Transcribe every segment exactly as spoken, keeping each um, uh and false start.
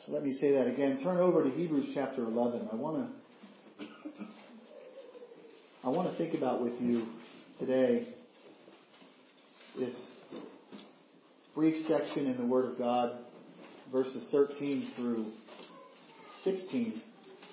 let me say that again. Turn over to Hebrews chapter eleven. I want to I want to think about with you today this brief section in the Word of God, verses thirteen through sixteen.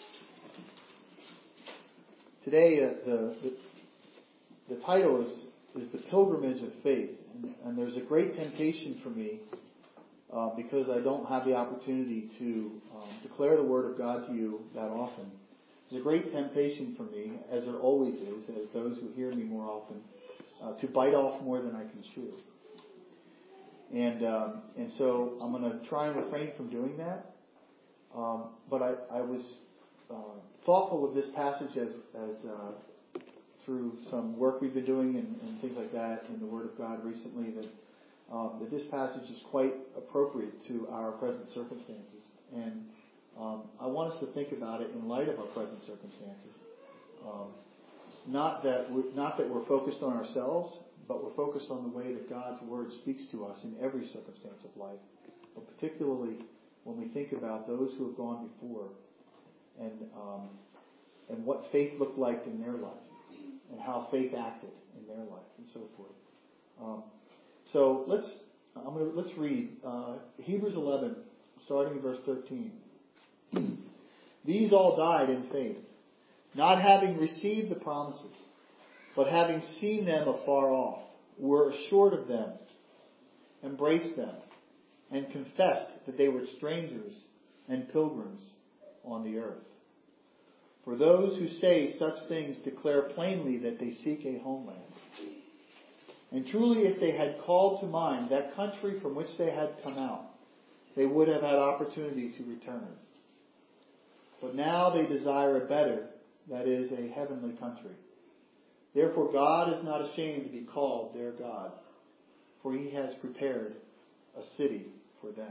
Today, uh, the, the the title is is the pilgrimage of faith, and, and there's a great temptation for me uh, because I don't have the opportunity to um, declare the Word of God to you that often. There's a great temptation for me, as there always is, as those who hear me more often, uh, to bite off more than I can chew. And um, and so I'm going to try and refrain from doing that. Um, but I, I was uh, thoughtful of this passage as as uh, through some work we've been doing and, and things like that in the Word of God recently, that um, that this passage is quite appropriate to our present circumstances. And um, I want us to think about it in light of our present circumstances. Um, not that we're, not that we're focused on ourselves, but we're focused on the way that God's Word speaks to us in every circumstance of life, but particularly when we think about those who have gone before and um, and what faith looked like in their life and how faith acted in their life and so forth. Um, so let's I'm gonna, let's read uh, Hebrews eleven, starting in verse thirteen. These all died in faith, not having received the promises, but having seen them afar off, were assured of them, embraced them, and confessed that they were strangers and pilgrims on the earth. For those who say such things declare plainly that they seek a homeland. And truly, if they had called to mind that country from which they had come out, they would have had opportunity to return. But now they desire a better, that is, a heavenly country. Therefore God is not ashamed to be called their God, for He has prepared a city for them.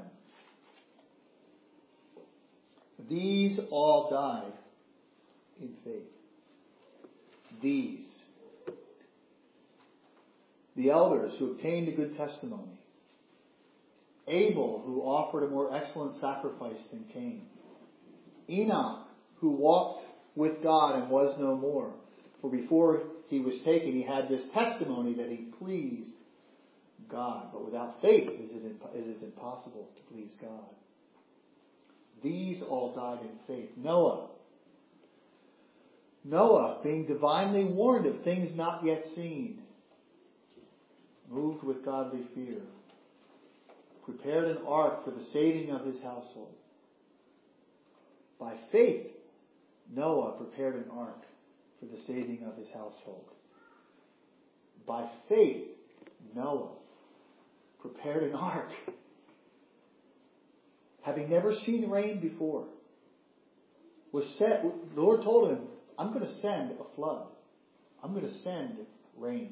These all died in faith. These. The elders who obtained a good testimony. Abel, who offered a more excellent sacrifice than Cain. Enoch, who walked with God and was no more. For before he was taken, he had this testimony that he pleased God. But without faith, it is impossible to please God. These all died in faith. Noah. Noah, being divinely warned of things not yet seen, moved with godly fear, prepared an ark for the saving of his household. By faith, Noah prepared an ark for the saving of his household. By faith, Noah prepared an ark, having never seen rain before. Was set, the Lord told him, I'm going to send a flood. I'm going to send rain.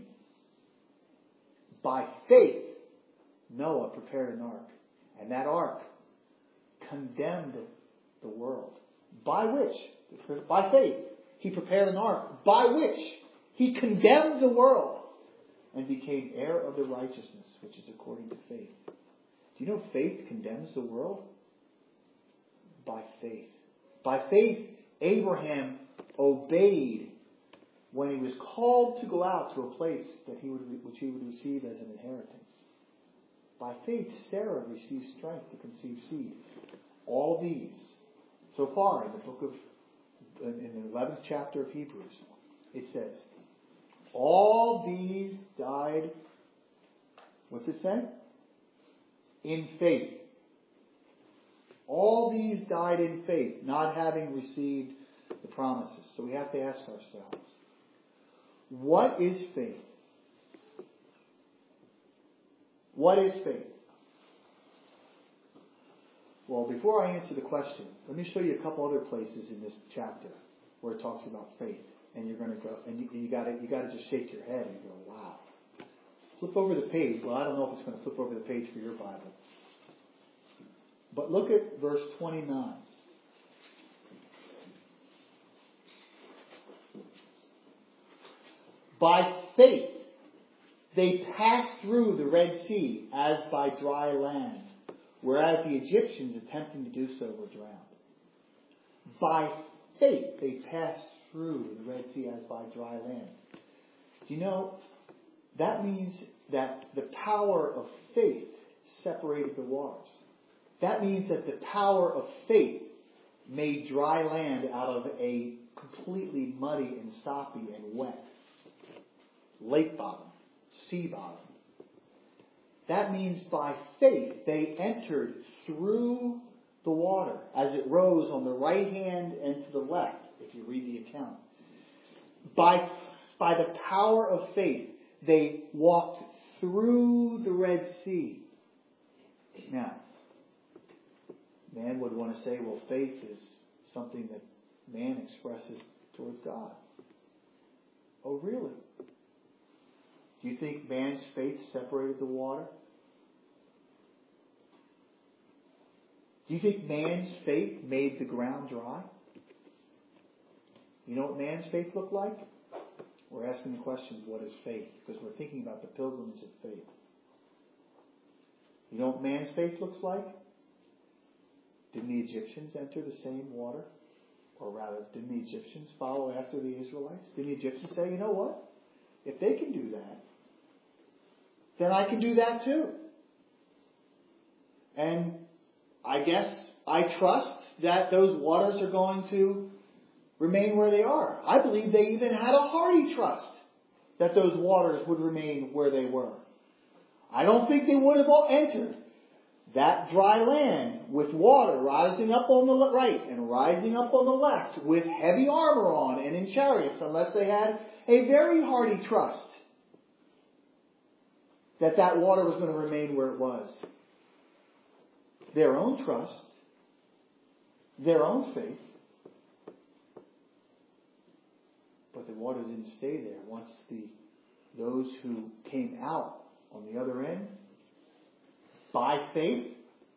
By faith, Noah prepared an ark. And that ark condemned the world. By which, by faith, he prepared an ark by which he condemned the world and became heir of the righteousness which is according to faith. Do you know faith condemns the world? By faith. By faith, Abraham obeyed when he was called to go out to a place that he would, which he would receive as an inheritance. By faith, Sarah received strength to conceive seed. All these, so far in the book of, in the eleventh chapter of Hebrews, it says, all these died, what's it say? In faith. All these died in faith, not having received the promises. So we have to ask ourselves, what is faith? What is faith? Well, before I answer the question, let me show you a couple other places in this chapter where it talks about faith. And you're going to go, and you, you got to you got to just shake your head and go, wow. Flip over the page. Well, I don't know if it's going to flip over the page for your Bible. But look at verse twenty-nine. By faith, they passed through the Red Sea as by dry land, whereas the Egyptians attempting to do so were drowned. By faith, they passed through the Red Sea as by dry land. Do you know, that means that the power of faith separated the waters. That means that the power of faith made dry land out of a completely muddy and soppy and wet lake bottom, sea bottom. That means by faith they entered through the water as it rose on the right hand and to the left, if you read the account. By, by the power of faith, they walked through the Red Sea. Now, man would want to say, well, faith is something that man expresses towards God. Oh, really? Do you think man's faith separated the water? Do you think man's faith made the ground dry? You know what man's faith looked like? We're asking the question, what is faith? Because we're thinking about the pilgrimage of faith. You know what man's faith looks like? Didn't the Egyptians enter the same water? Or rather, didn't the Egyptians follow after the Israelites? Didn't the Egyptians say, you know what? If they can do that, then I can do that too. And I guess I trust that those waters are going to remain where they are. I believe they even had a hearty trust that those waters would remain where they were. I don't think they would have all entered that dry land with water rising up on the right and rising up on the left with heavy armor on and in chariots unless they had a very hearty trust that that water was going to remain where it was. Their own trust, their own faith, but the water didn't stay there. Once the those who came out on the other end, by faith,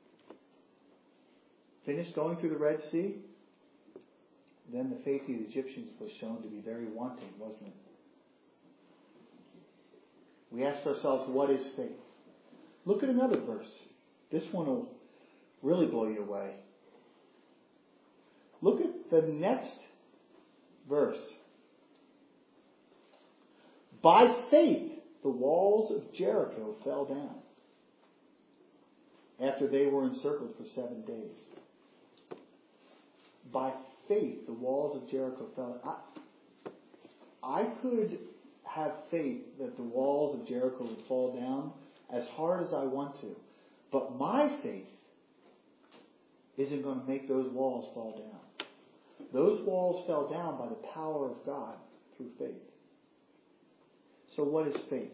finished going through the Red Sea, then the faith of the Egyptians was shown to be very wanting, wasn't it? We asked ourselves, what is faith? Look at another verse. This one will really blow you away. Look at the next verse. By faith, the walls of Jericho fell down after they were encircled for seven days. By faith, the walls of Jericho fell down. I, I could have faith that the walls of Jericho would fall down as hard as I want to. But my faith isn't going to make those walls fall down. Those walls fell down by the power of God through faith. So what is faith?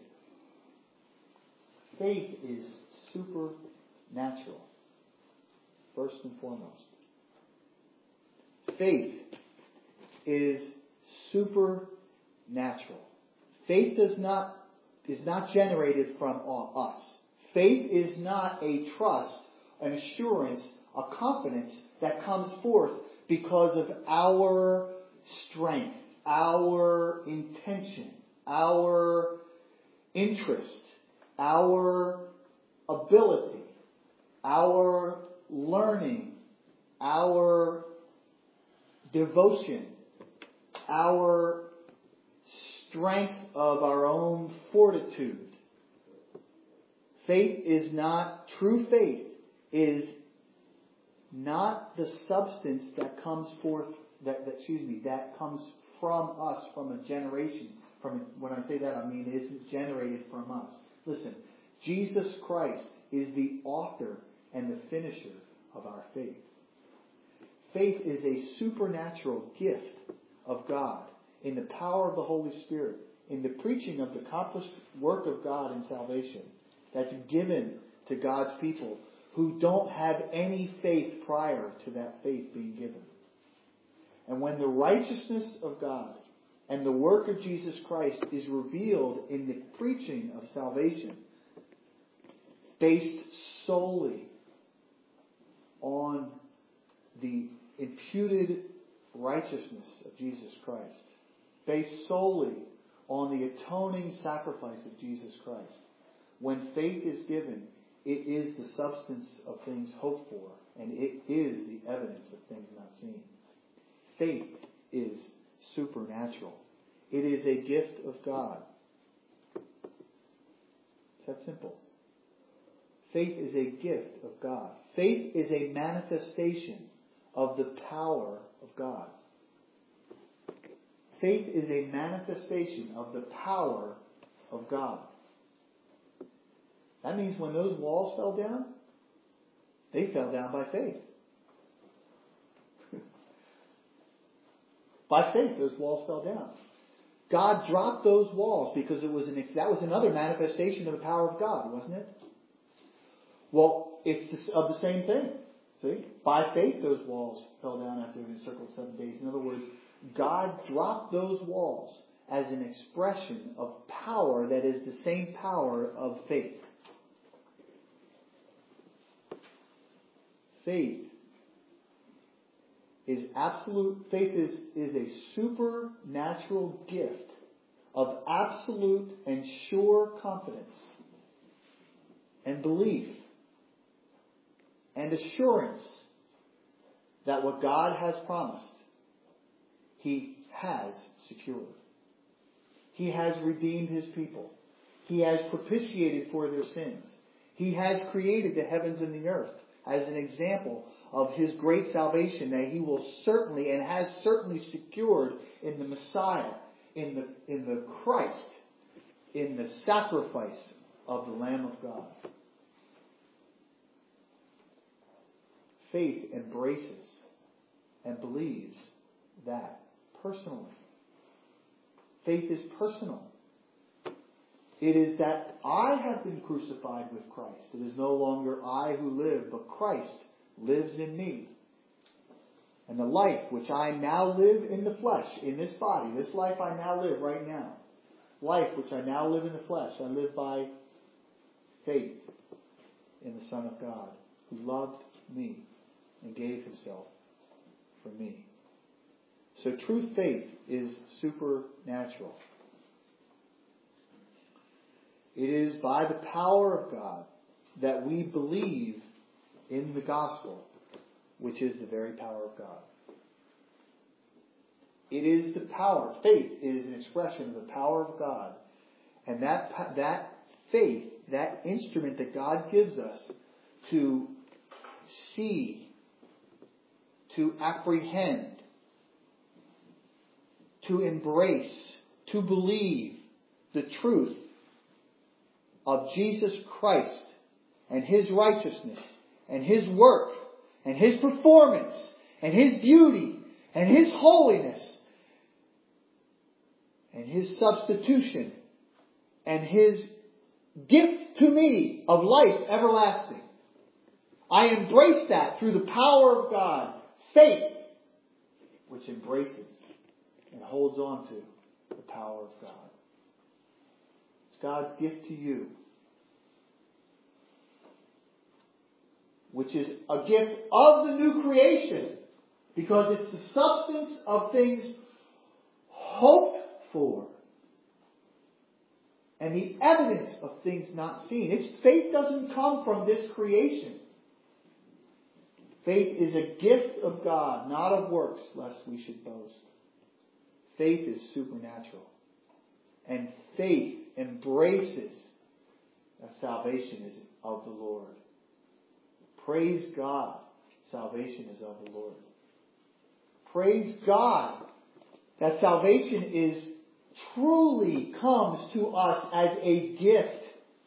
Faith is supernatural, first and foremost. Faith is supernatural. Faith does not is not generated from us. Faith is not a trust, an assurance, a confidence that comes forth because of our strength, our intention, our interest, our ability, our learning, our devotion, our strength of our own fortitude. Faith is not, true faith is not the substance that comes forth, that, that excuse me, that comes from us, from a generation. From when I say that, I mean it isn't generated from us. Listen, Jesus Christ is the author and the finisher of our faith. Faith is a supernatural gift of God in the power of the Holy Spirit, in the preaching of the accomplished work of God in salvation that's given to God's people who don't have any faith prior to that faith being given. And when the righteousness of God and the work of Jesus Christ is revealed in the preaching of salvation, based solely on the imputed righteousness of Jesus Christ, based solely on the atoning sacrifice of Jesus Christ, when faith is given, It is the substance of things hoped for, and it is the evidence of things not seen. Faith is supernatural. It is a gift of God. It's that simple. Faith is a gift of God. Faith is a manifestation of the power of God. Faith is a manifestation of the power of God. That means when those walls fell down, they fell down by faith. By faith, those walls fell down. God dropped those walls because it was an, that was another manifestation of the power of God, wasn't it? Well, it's the, of the same thing. See? By faith, those walls fell down after they encircled seven days. In other words, God dropped those walls as an expression of power that is the same power of faith. Faith is absolute, faith is, is a supernatural gift of absolute and sure confidence and belief and assurance that what God has promised, He has secured. He has redeemed His people. He has propitiated for their sins. He has created the heavens and the earth as an example of His great salvation that He will certainly and has certainly secured in the Messiah, in the, in the Christ, in the sacrifice of the Lamb of God. Faith embraces and believes that personally. Faith is personal. It is that I have been crucified with Christ. It is no longer I who live, but Christ lives in me. And the life which I now live in the flesh, in this body, this life I now live right now, life which I now live in the flesh, I live by faith in the Son of God, who loved me and gave Himself for me. So true faith is supernatural. It is by the power of God that we believe in the gospel, which is the very power of God. It is the power. Faith is an expression of the power of God. And that, that faith, that instrument that God gives us to see, to apprehend, to embrace, to believe the truth of Jesus Christ and His righteousness and His work and His performance and His beauty and His holiness and His substitution and His gift to me of life everlasting. I embrace that through the power of God. Faith, which embraces and holds on to the power of God. It's God's gift to you, which is a gift of the new creation, because it's the substance of things hoped for and the evidence of things not seen. Its faith doesn't come from this creation. Faith is a gift of God, not of works, lest we should boast. Faith is supernatural. And faith embraces that salvation is of the Lord. Praise God, salvation is of the Lord. Praise God that salvation is truly comes to us as a gift.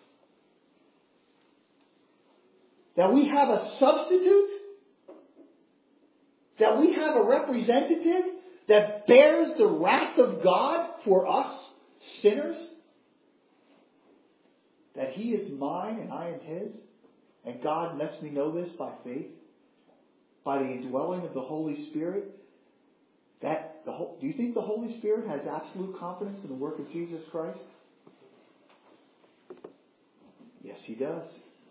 That we have a substitute, that we have a representative that bears the wrath of God for us, sinners. That He is mine and I am His. And God lets me know this by faith. By the indwelling of the Holy Spirit. That the whole, do you think the Holy Spirit has absolute confidence in the work of Jesus Christ? Yes, He does.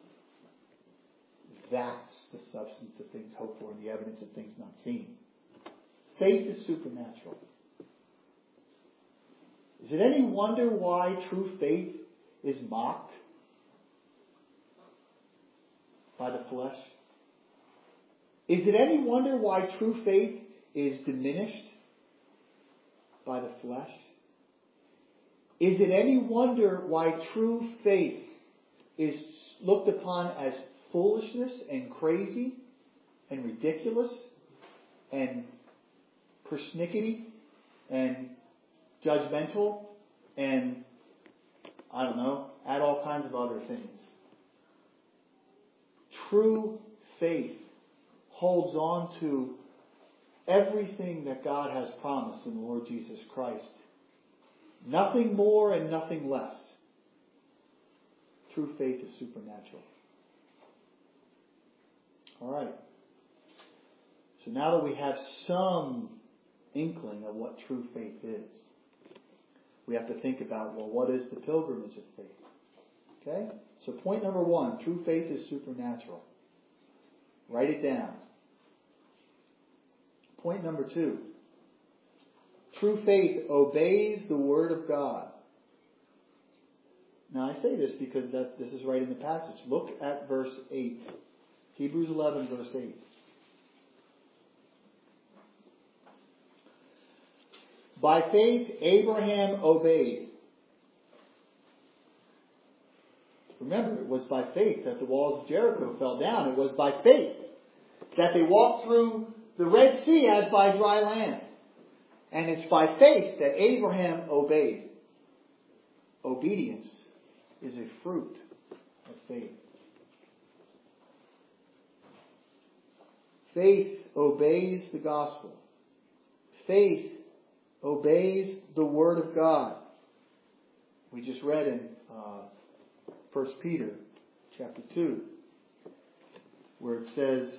That's the substance of things hoped for and the evidence of things not seen. Faith is supernatural. Is it any wonder why true faith is mocked? By the flesh? Is it any wonder why true faith is diminished by the flesh? Is it any wonder why true faith is looked upon as foolishness and crazy and ridiculous and persnickety and judgmental and, I don't know, add all kinds of other things? True faith holds on to everything that God has promised in the Lord Jesus Christ. Nothing more and nothing less. True faith is supernatural. All right. So now that we have some inkling of what true faith is, we have to think about, well, what is the pilgrimage of faith? Okay? So point number one, true faith is supernatural. Write it down. Point number two, true faith obeys the Word of God. Now I say this because that, this is right in the passage. Look at verse eight. Hebrews eleven, verse eight. By faith, Abraham obeyed. Remember, it was by faith that the walls of Jericho fell down. It was by faith that they walked through the Red Sea as by dry land. And it's by faith that Abraham obeyed. Obedience is a fruit of faith. Faith obeys the gospel. Faith obeys the Word of God. We just read in uh, First Peter chapter two, where it says,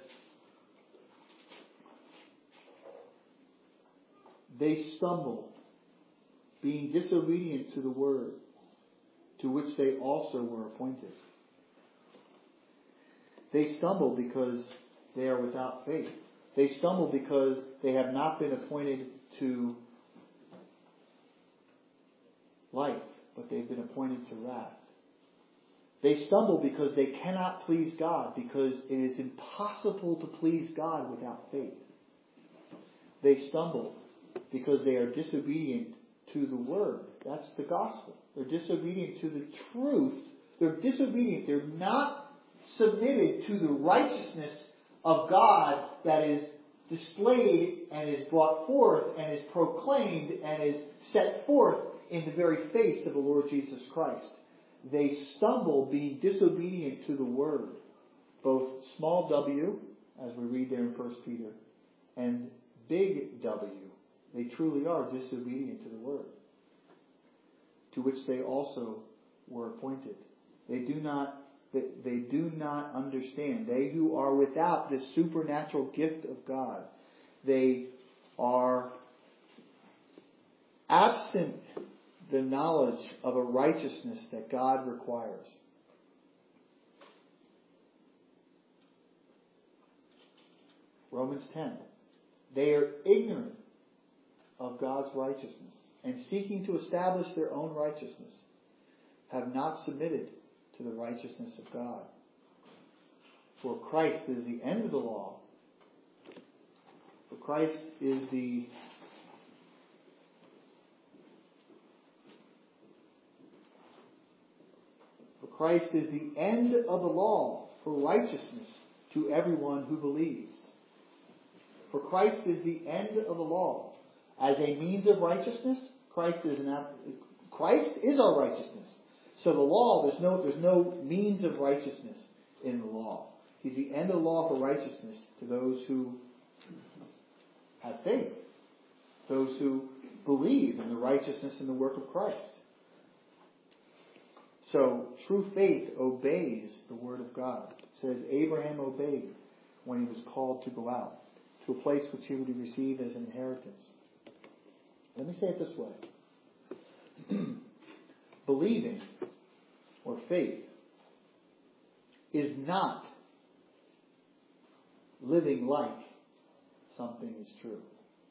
they stumble, being disobedient to the Word, to which they also were appointed. They stumble because they are without faith. They stumble because they have not been appointed to life, but they've been appointed to wrath. They stumble because they cannot please God, because it is impossible to please God without faith. They stumble because they are disobedient to the Word. That's the gospel. They're disobedient to the truth. They're disobedient. They're not submitted to the righteousness of God that is displayed and is brought forth and is proclaimed and is set forth in the very face of the Lord Jesus Christ. They stumble being disobedient to the Word, both small w, as we read there in First Peter, and big W. They truly are disobedient to the Word, to which they also were appointed. They do not, they, they do not understand. They who are without this supernatural gift of God, they are absent the knowledge of a righteousness that God requires. Romans ten. They are ignorant of God's righteousness, and seeking to establish their own righteousness, have not submitted to the righteousness of God. For Christ is the end of the law. For Christ is the For Christ is the end of the law for righteousness to everyone who believes. For Christ is the end of the law. As a means of righteousness, Christ is an Christ is our righteousness. So the law, there's no there's no means of righteousness in the law. He's the end of the law for righteousness to those who have faith, those who believe in the righteousness and the work of Christ. So true faith obeys the Word of God. It says Abraham obeyed when he was called to go out to a place which he would receive as an inheritance. Let me say it this way. Believing or faith is not living like something is true.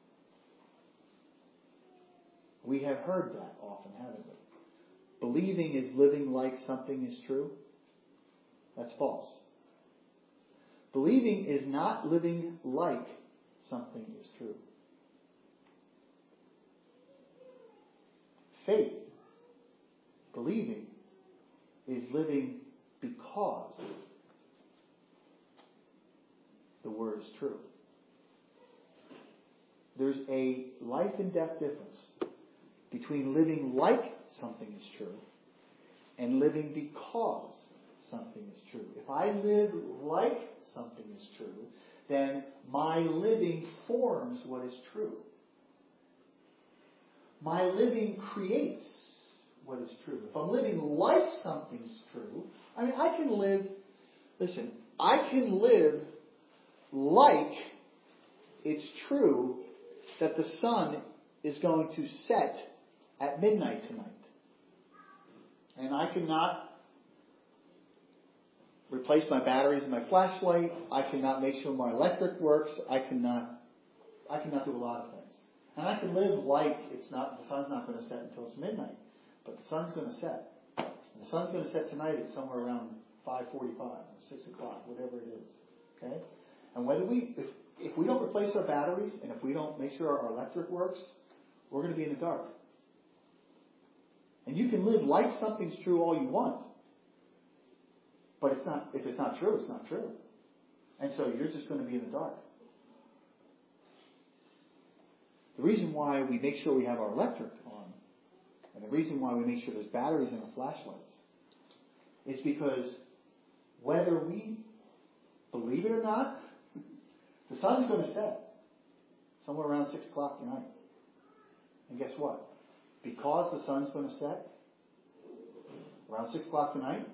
We have heard that often, haven't we? Believing is living like something is true. That's false. Believing is not living like something is true. Faith, believing, is living because the word is true. There's a life and death difference between living like something is true and living because something is true. If I live like something is true, then my living forms what is true. My living creates what is true. If I'm living like something's true, I mean, I can live, listen, I can live like it's true that the sun is going to set at midnight tonight. And I cannot replace my batteries in my flashlight. I cannot make sure my electric works. I cannot, I cannot do a lot of things. And I can live like it's not, the sun's not going to set until it's midnight. But the sun's going to set. And the sun's going to set tonight at somewhere around five forty-five or six o'clock, whatever it is. Okay? And whether we, if, if we don't replace our batteries and if we don't make sure our electric works, we're going to be in the dark. And you can live like something's true all you want. But it's not, if it's not true, it's not true. And so you're just going to be in the dark. The reason why we make sure we have our electric on, and the reason why we make sure there's batteries in our flashlights, is because whether we believe it or not, the sun's going to set somewhere around six o'clock tonight. And guess what? Because the sun's going to set around six o'clock tonight,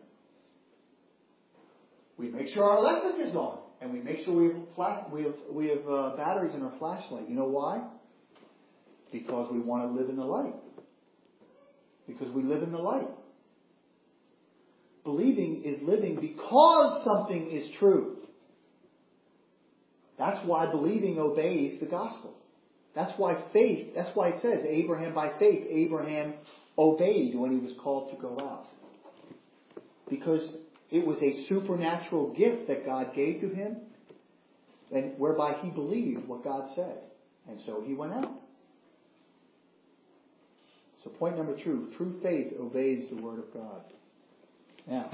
we make sure our electric is on, and we make sure we have flash, we have we have uh, batteries in our flashlight. You know why? Because we want to live in the light. Because we live in the light. Believing is living because something is true. That's why believing obeys the gospel. That's why faith, that's why it says, Abraham by faith, Abraham obeyed when he was called to go out. Because it was a supernatural gift that God gave to him, and whereby he believed what God said. And so he went out. So point number two, true faith obeys the word of God. Now,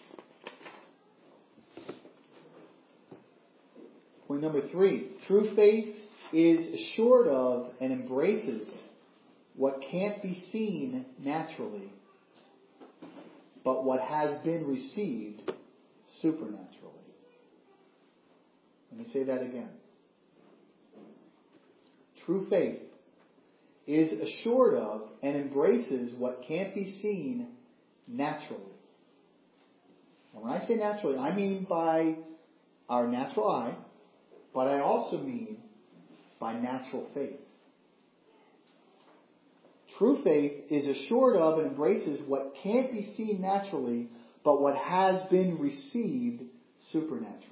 point number three, true faith is assured of and embraces what can't be seen naturally, but what has been received supernaturally. Let me say that again. True faith is assured of and embraces what can't be seen naturally. And when I say naturally, I mean by our natural eye, but I also mean by natural faith. True faith is assured of and embraces what can't be seen naturally, but what has been received supernaturally.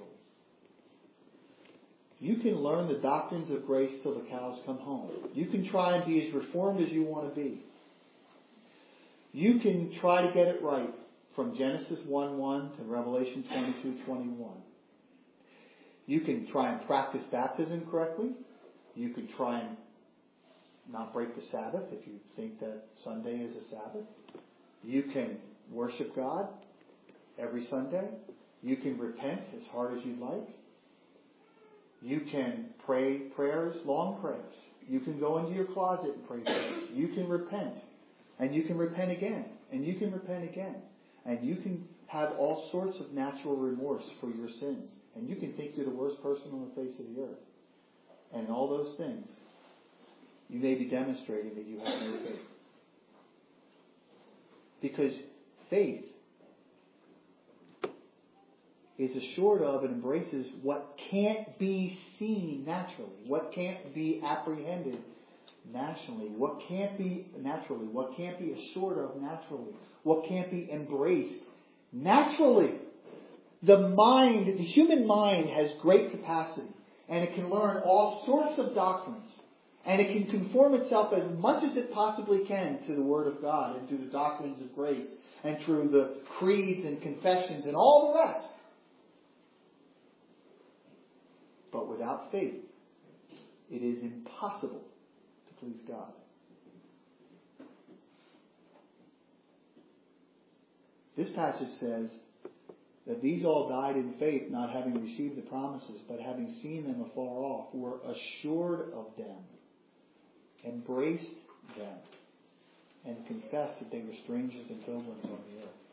You can learn the doctrines of grace till the cows come home. You can try and be as reformed as you want to be. You can try to get it right from Genesis one one to Revelation twenty-two twenty-one. You can try and practice baptism correctly. You can try and not break the Sabbath if you think that Sunday is a Sabbath. You can worship God every Sunday. You can repent as hard as you'd like. You can pray prayers, long prayers. You can go into your closet and pray prayers. You can repent. And you can repent again. And you can repent again. And you can have all sorts of natural remorse for your sins. And you can think you're the worst person on the face of the earth. And all those things, you may be demonstrating that you have no faith. Because faith is assured of and embraces what can't be seen naturally, what can't be apprehended naturally, what can't be naturally, what can't be assured of naturally, what can't be embraced naturally. The mind, the human mind has great capacity, and it can learn all sorts of doctrines, and it can conform itself as much as it possibly can to the Word of God and to the doctrines of grace and through the creeds and confessions and all the rest. without faith, it is impossible to please God. This passage says that these all died in faith, not having received the promises, but having seen them afar off, were assured of them, embraced them, and confessed that they were strangers and pilgrims on the earth.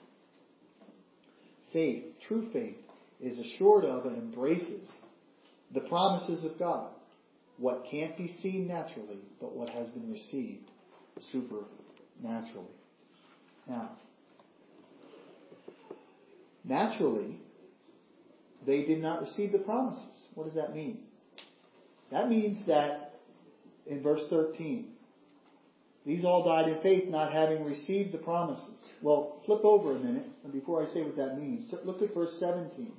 Faith, true faith, is assured of and embraces the promises of God. What can't be seen naturally, but what has been received supernaturally. Now, naturally, they did not receive the promises. What does that mean? That means that in verse thirteen, these all died in faith, not having received the promises. Well, flip over a minute, and before I say what that means, look at verse seventeen.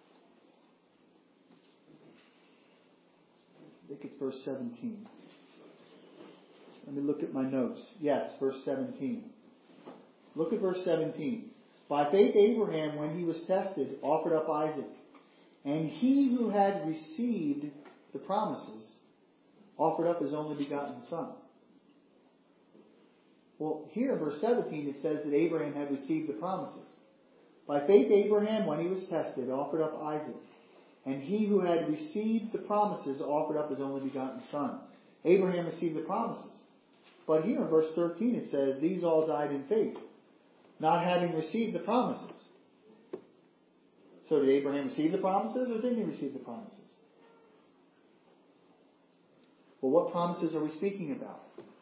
I think it's verse seventeen. Let me look at my notes. Yes, verse seventeen. Look at verse seventeen. By faith Abraham, when he was tested, offered up Isaac. And he who had received the promises offered up his only begotten son. Well, here in verse seventeen it says that Abraham had received the promises. By faith Abraham, when he was tested, offered up Isaac. And he who had received the promises offered up his only begotten son. Abraham received the promises. But here in verse thirteen it says, these all died in faith, not having received the promises. So did Abraham receive the promises, or didn't he receive the promises? Well, what promises are we speaking about?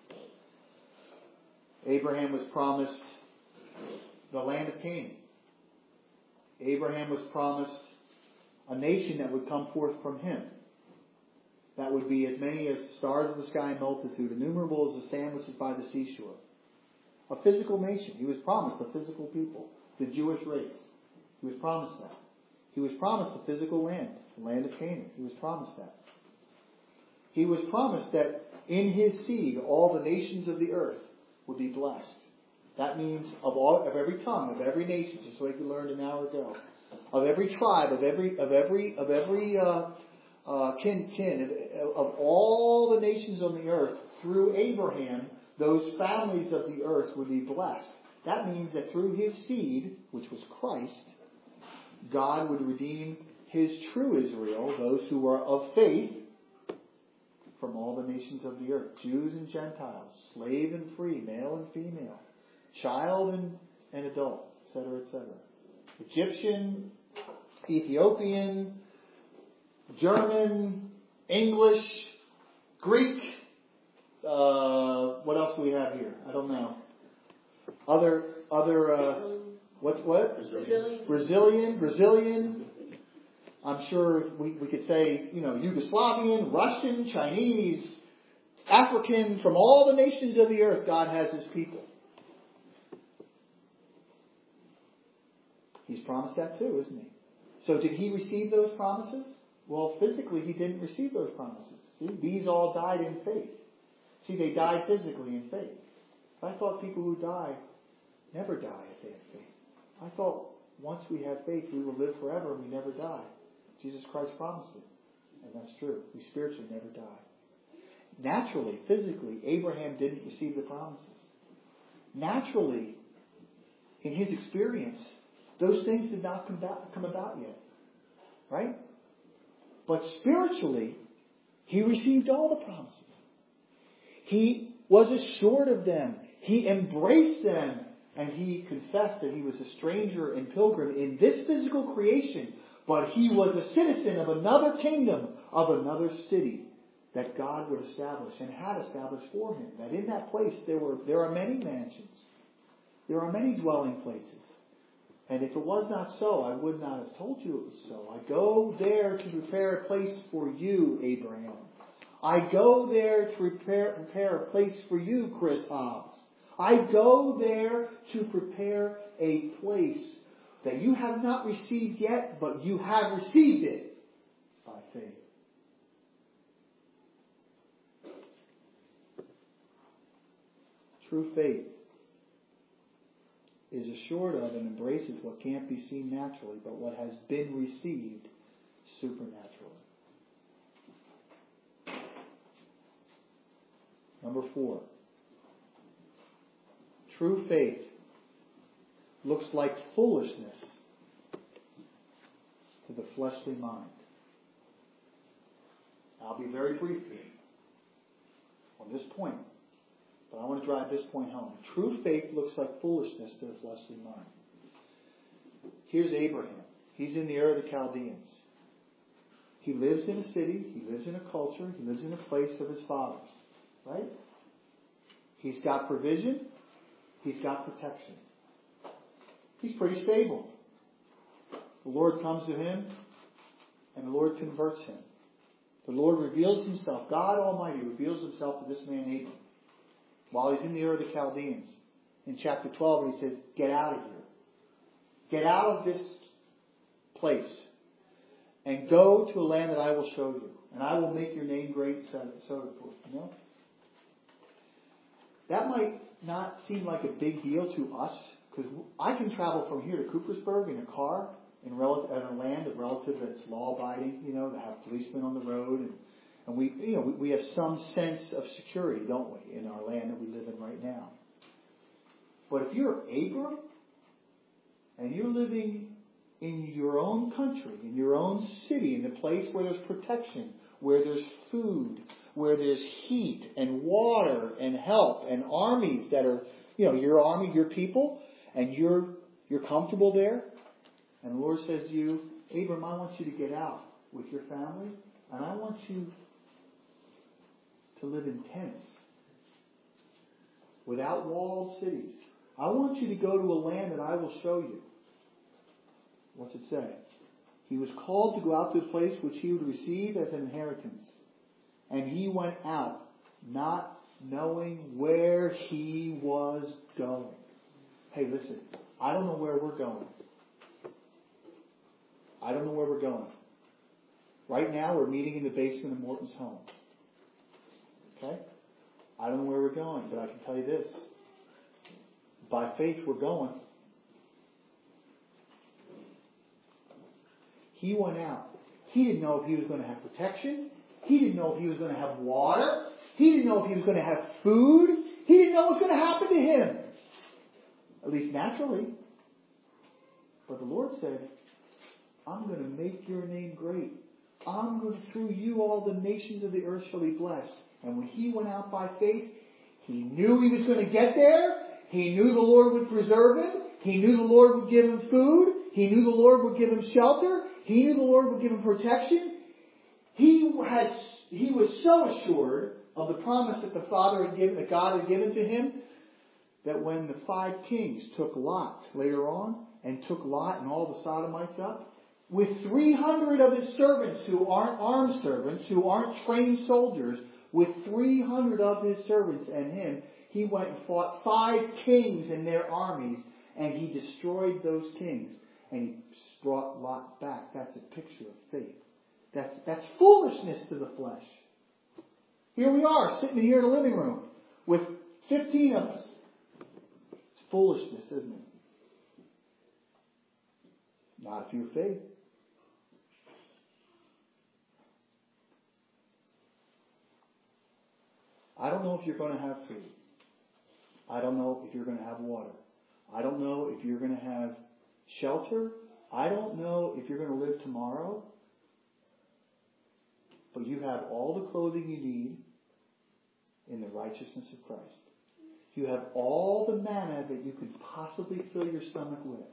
Abraham was promised the land of Canaan. Abraham was promised a nation that would come forth from him. That would be as many as stars of the sky in multitude, innumerable as the sand which is by the seashore. A physical nation. He was promised a physical people, the Jewish race. He was promised that. He was promised a physical land, the land of Canaan. He was promised that. He was promised that in his seed all the nations of the earth would be blessed. That means of all, of every tongue, of every nation, just like we learned an hour ago, of every tribe, of every, of every, of every uh, uh, kin, kin, of, of all the nations on the earth, through Abraham, those families of the earth would be blessed. That means that through his seed, which was Christ, God would redeem his true Israel, those who were of faith, from all the nations of the earth, Jews and Gentiles, slave and free, male and female, child and, and adult, et cetera, et cetera. Egyptian, Ethiopian, German, English, Greek, uh, what else do we have here? I don't know. Other, other, uh, what's what? Brazilian. Brazilian, Brazilian. I'm sure we, we could say, you know, Yugoslavian, Russian, Chinese, African, from all the nations of the earth, God has his people. He's promised that too, isn't he? So did he receive those promises? Well, physically he didn't receive those promises. See, these all died in faith. See, they died physically in faith. I thought people who die never die if they have faith. I thought once we have faith, we will live forever and we never die. Jesus Christ promised it. And that's true. We spiritually never die. Naturally, physically, Abraham didn't receive the promises. Naturally, in his experience, those things did not come about, come about yet. Right? But spiritually, he received all the promises. He was assured of them. He embraced them. And he confessed that he was a stranger and pilgrim in this physical creation. But he was a citizen of another kingdom, of another city that God would establish and had established for him. That in that place there were there are many mansions. There are many dwelling places. And if it was not so, I would not have told you it was so. I go there to prepare a place for you, Abraham. I go there to prepare, prepare a place for you, Chris Hobbs. I go there to prepare a place that you have not received yet, but you have received it by faith. True faith is assured of and embraces what can't be seen naturally, but what has been received supernaturally. Number four. True faith looks like foolishness to the fleshly mind. I'll be very brief here on this point, but I want to drive this point home. True faith looks like foolishness to the fleshly mind. Here's Abraham. He's in the Ur of the Chaldeans. He lives in a city. He lives in a culture. He lives in a place of his fathers. Right? He's got provision. He's got protection. He's pretty stable. The Lord comes to him, and the Lord converts him. The Lord reveals himself. God Almighty reveals himself to this man Abram while he's in the Ur of the Chaldeans. In chapter twelve, he says, get out of here. Get out of this place and go to a land that I will show you. And I will make your name great, and so forth. You know? That might not seem like a big deal to us, because I can travel from here to Coopersburg in a car in, rel- in a land of relative that's law-abiding, you know, that have policemen on the road, and, and we, you know, we, we have some sense of security, don't we, in our land that we live in right now. But if you're Abram and you're living in your own country, in your own city, in a place where there's protection, where there's food, where there's heat and water and help and armies that are, you know, your army, your people, and you're you're comfortable there. And the Lord says to you, Abram, I want you to get out with your family, and I want you to live in tents without walled cities. I want you to go to a land that I will show you. What's it say? He was called to go out to a place which he would receive as an inheritance. And he went out, not knowing where he was going. Hey, listen, I don't know where we're going. I don't know where we're going. Right now, we're meeting in the basement of Morton's home. Okay? I don't know where we're going, but I can tell you this. By faith, we're going. He went out. He didn't know if he was going to have protection. He didn't know if he was going to have water. He didn't know if he was going to have food. He didn't know what was going to happen to him. At least naturally. But the Lord said, I'm going to make your name great. I'm going to, through you, all the nations of the earth shall be blessed. And when he went out by faith, he knew he was going to get there. He knew the Lord would preserve him. He knew the Lord would give him food. He knew the Lord would give him shelter. He knew the Lord would give him protection. He had, he was so assured of the promise that the Father had given, that God had given to him, that when the five kings took Lot later on, and took Lot and all the Sodomites up, with three hundred of his servants who aren't armed servants, who aren't trained soldiers, with three hundred of his servants and him, he went and fought five kings and their armies, and he destroyed those kings. And he brought Lot back. That's a picture of faith. That's, that's foolishness to the flesh. Here we are, sitting here in the living room with fifteen of us. It's foolishness, isn't it? Not if you have faith. I don't know if you're going to have food. I don't know if you're going to have water. I don't know if you're going to have shelter. I don't know if you're going to live tomorrow. But you have all the clothing you need in the righteousness of Christ. You have all the manna that you could possibly fill your stomach with.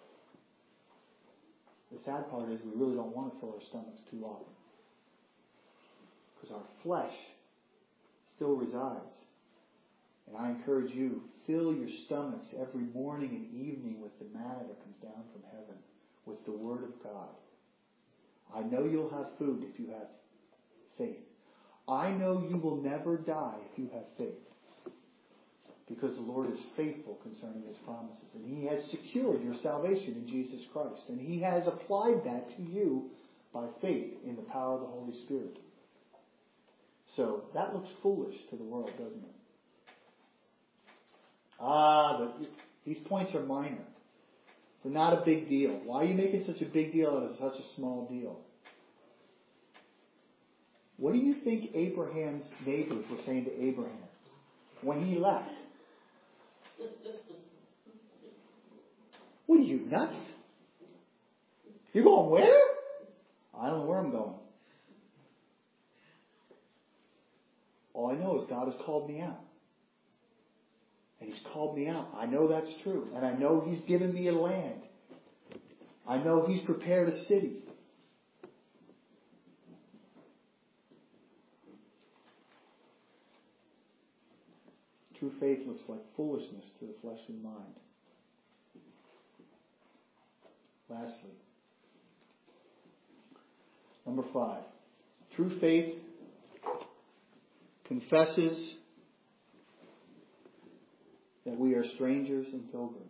The sad part is we really don't want to fill our stomachs too often. Because our flesh still resides. And I encourage you, fill your stomachs every morning and evening with the manna that comes down from heaven, with the Word of God. I know you'll have food if you have faith. I know you will never die if you have faith. Because the Lord is faithful concerning His promises. And He has secured your salvation in Jesus Christ. And He has applied that to you by faith in the power of the Holy Spirit. So, that looks foolish to the world, doesn't it? Ah, but these points are minor. They're not a big deal. Why are you making such a big deal out of such a small deal? What do you think Abraham's neighbors were saying to Abraham? when he left. What are you, nuts? You're going where? I don't know where I'm going. All I know is God has called me out. And He's called me out. I know that's true. And I know He's given me a land. I know He's prepared a city. True faith looks like foolishness to the flesh and mind. Lastly, number five. True faith confesses that we are strangers and pilgrims.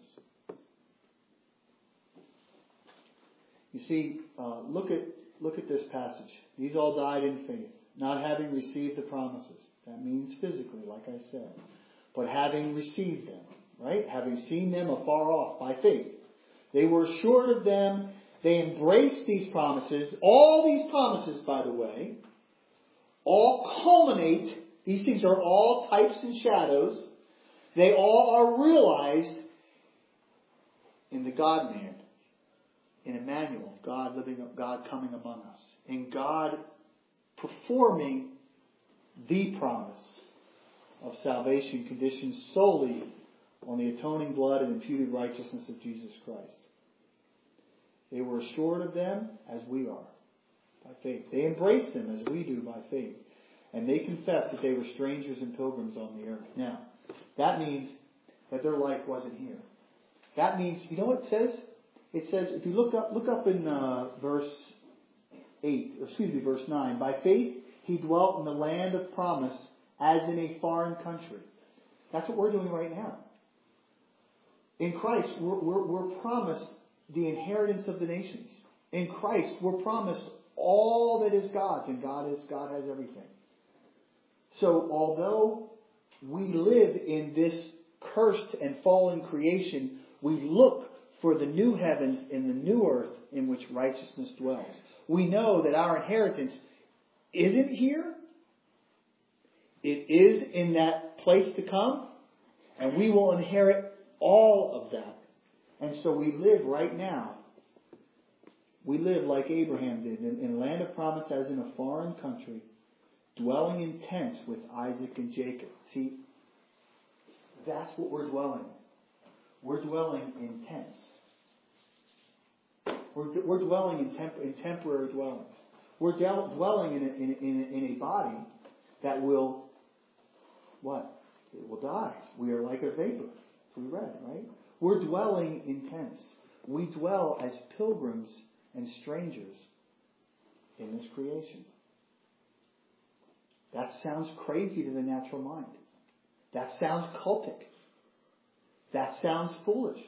You see, uh, look at look at this passage. These all died in faith, not having received the promises. That means physically, like I said. But having received them, right? Having seen them afar off by faith. They were assured of them. They embraced these promises. All these promises, by the way, all culminate. These things are all types and shadows. They all are realized in the God-man, in Emmanuel, God living, God coming among us, in God performing the promise of salvation conditioned solely on the atoning blood and imputed righteousness of Jesus Christ. They were assured of them as we are, by faith. They embraced them as we do by faith. And they confessed that they were strangers and pilgrims on the earth. Now, that means that their life wasn't here. That means, you know what it says? It says, if you look up, look up in uh, verse eight, or excuse me, verse nine. By faith, he dwelt in the land of promise as in a foreign country. That's what we're doing right now. In Christ, we're, we're, we're promised the inheritance of the nations. In Christ, we're promised all that is God's, and God is God has everything. So, although we live in this cursed and fallen creation, we look for the new heavens and the new earth in which righteousness dwells. We know that our inheritance isn't here. It is in that place to come, and we will inherit all of that. And so we live right now. We live like Abraham did, in, in a land of promise as in a foreign country, dwelling in tents with Isaac and Jacob. See, that's what we're dwelling in. We're dwelling in tents. We're, we're dwelling in, temp, in temporary dwellings. We're del- dwelling in a, in, a, in, a, in a body that will, what? It will die. We are like a vapor. We read, right? We're dwelling in tents. We dwell as pilgrims and strangers in this creation. That sounds crazy to the natural mind. That sounds cultic. That sounds foolish.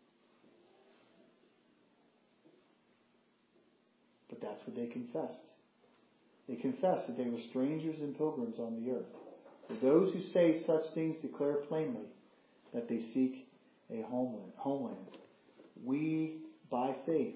But that's what they confessed. They confessed that they were strangers and pilgrims on the earth. For those who say such things declare plainly that they seek a homeland. homeland. We, by faith,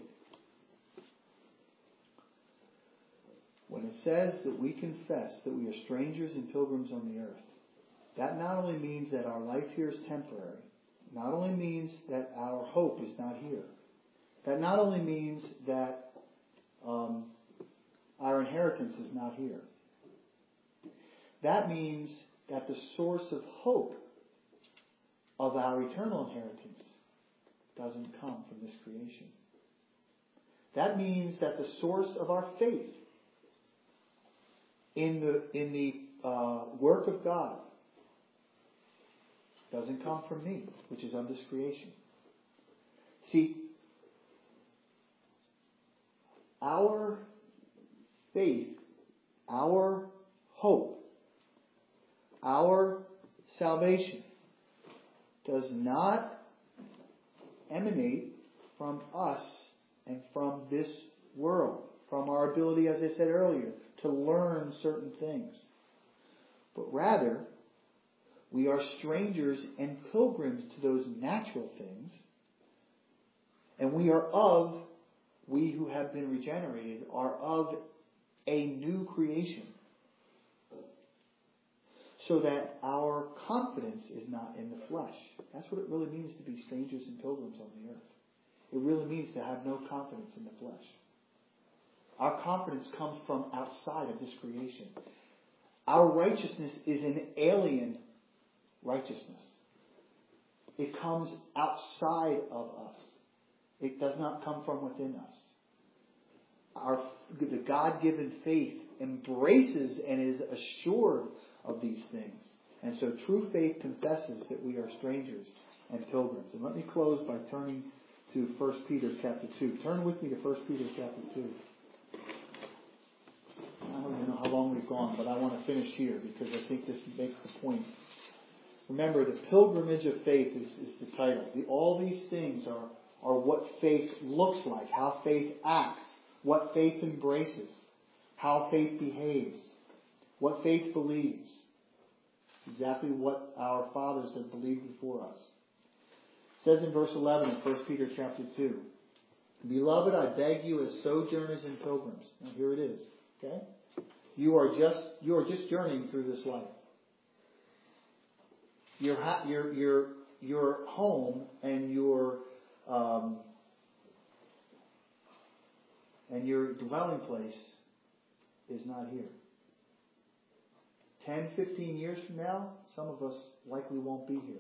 when it says that we confess that we are strangers and pilgrims on the earth, that not only means that our life here is temporary, not only means that our hope is not here, that not only means that um, our inheritance is not here, that means that the source of hope of our eternal inheritance doesn't come from this creation. That means that the source of our faith in the in the uh, work of God doesn't come from me, which is of this creation. See, our faith, our hope, our salvation does not emanate from us and from this world, from our ability, as I said earlier, to learn certain things. But rather, we are strangers and pilgrims to those natural things, and we are of, we who have been regenerated, are of a new creation. so that our confidence is not in the flesh. That's what it really means to be strangers and pilgrims on the earth. It really means to have no confidence in the flesh. Our confidence comes from outside of this creation. Our righteousness is an alien righteousness. It comes outside of us. It does not come from within us. Our, the God-given faith embraces and is assured of these things. And so true faith confesses that we are strangers and pilgrims. And let me close by turning to First Peter chapter two. Turn with me to First Peter chapter two. I don't even know how long we've gone, but I want to finish here because I think this makes the point. Remember, the pilgrimage of faith is, is the title. The, all these things are, are what faith looks like, how faith acts, what faith embraces, how faith behaves, what faith believes. It's exactly what our fathers have believed before us. It says in verse eleven of First Peter chapter two, Beloved, I beg you as sojourners and pilgrims. Now here it is. Okay? You are just you are just journeying through this life. Your ha- your your your home and your um, and your dwelling place is not here. Ten, fifteen years from now, some of us likely won't be here.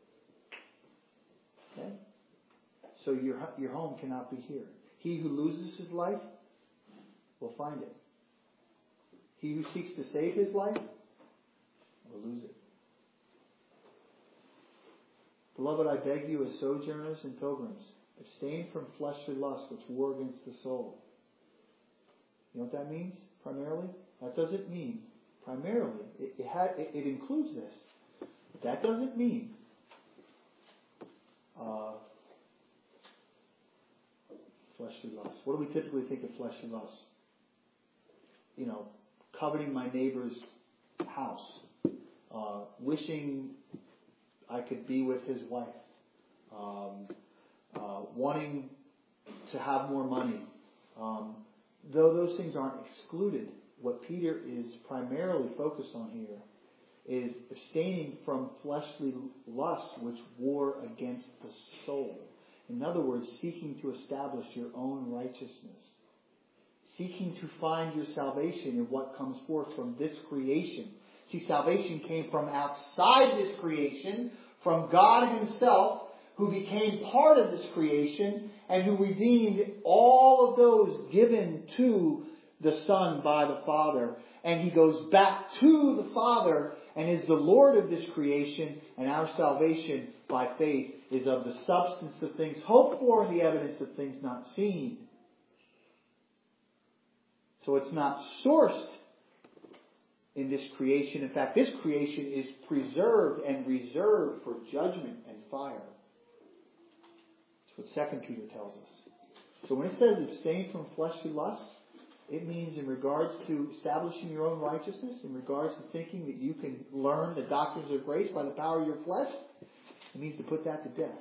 Okay? So your your home cannot be here. He who loses his life will find it. He who seeks to save his life will lose it. Beloved, I beg you as sojourners and pilgrims, abstain from fleshly lusts which war against the soul. You know what that means, primarily? That doesn't mean, primarily, it, it, ha, it, it includes this. But that doesn't mean uh, fleshly lusts. What do we typically think of fleshly lusts? You know, coveting my neighbor's house, uh, wishing I could be with his wife, um, uh, wanting to have more money. Um, though those things aren't excluded, what Peter is primarily focused on here is abstaining from fleshly lusts which war against the soul. In other words, seeking to establish your own righteousness. Seeking to find your salvation in what comes forth from this creation. See, salvation came from outside this creation, from God Himself, who became part of this creation and who redeemed all of those given to the Son by the Father. And He goes back to the Father and is the Lord of this creation. And our salvation by faith is of the substance of things hoped for and the evidence of things not seen. So it's not sourced in this creation. In fact, this creation is preserved and reserved for judgment and fire. That's what Second Peter tells us. So when it says abstain from fleshly lusts, it means in regards to establishing your own righteousness, in regards to thinking that you can learn the doctrines of grace by the power of your flesh, it means to put that to death.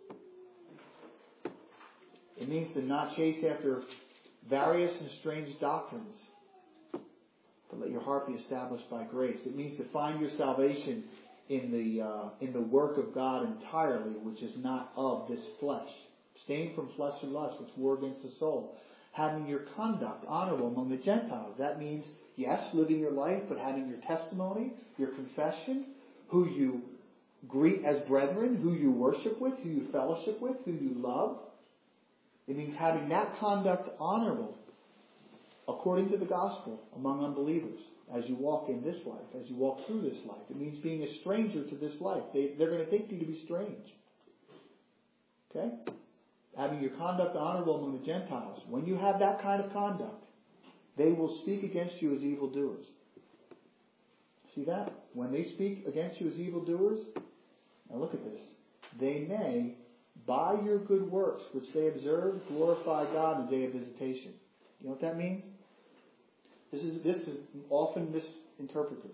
It means to not chase after various and strange doctrines, but let your heart be established by grace. It means to find your salvation in the uh, in the work of God entirely, which is not of this flesh. Abstain from fleshly lusts which war against the soul. Having your conduct honorable among the Gentiles. That means, yes, living your life, but having your testimony, your confession, who you greet as brethren, who you worship with, who you fellowship with, who you love. It means having that conduct honorable according to the gospel among unbelievers as you walk in this life, as you walk through this life. It means being a stranger to this life. They, they're going to think you to be strange. Okay? Having your conduct honorable among the Gentiles. When you have that kind of conduct, they will speak against you as evildoers. See that? When they speak against you as evildoers, now look at this. They may, by your good works which they observe, glorify God in the day of visitation. You know what that means? This is this is often misinterpreted.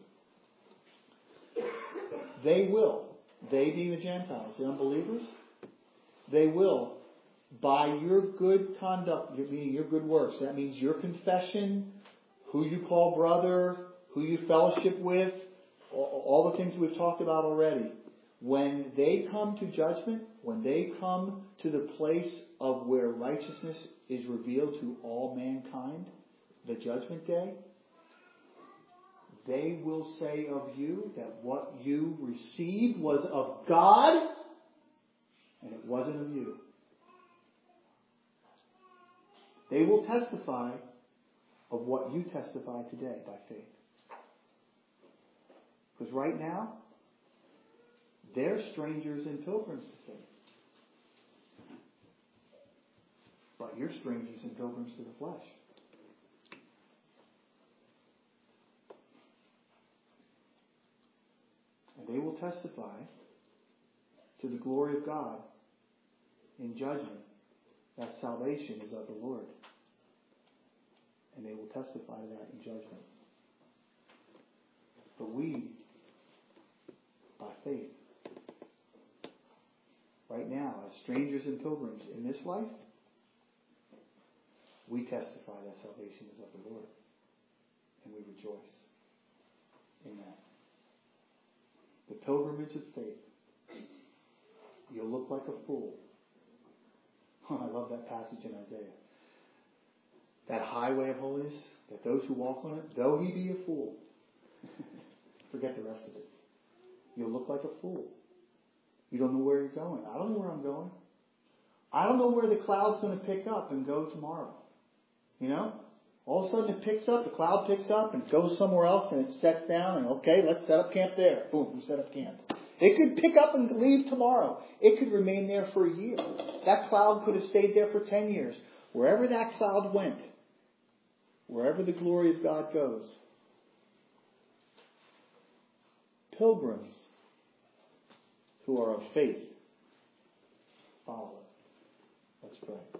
They will, they being the Gentiles, the unbelievers, they will, by your good conduct, meaning your good works, that means your confession, who you call brother, who you fellowship with, all, all the things we've talked about already, when they come to judgment, when they come to the place of where righteousness is revealed to all mankind, the judgment day, they will say of you that what you received was of God and it wasn't of you. They will testify of what you testify today by faith. Because right now, they're strangers and pilgrims to faith. But you're strangers and pilgrims to the flesh. And they will testify to the glory of God in judgment that salvation is of the Lord. And they will testify to that in judgment. But we, by faith, right now, as strangers and pilgrims in this life, we testify that salvation is of the Lord. And we rejoice in that. The pilgrimage of faith. You'll look like a fool. Oh, I love that passage in Isaiah. That highway of holiness, that those who walk on it, though he be a fool, forget the rest of it. You'll look like a fool. You don't know where you're going. I don't know where I'm going. I don't know where the cloud's going to pick up and go tomorrow. You know? All of a sudden it picks up, the cloud picks up and goes somewhere else and it sets down and okay, let's set up camp there. Boom, we set up camp. It could pick up and leave tomorrow. It could remain there for a year. That cloud could have stayed there for ten years. Wherever that cloud went, wherever the glory of God goes, pilgrims who are of faith follow it. Let's pray.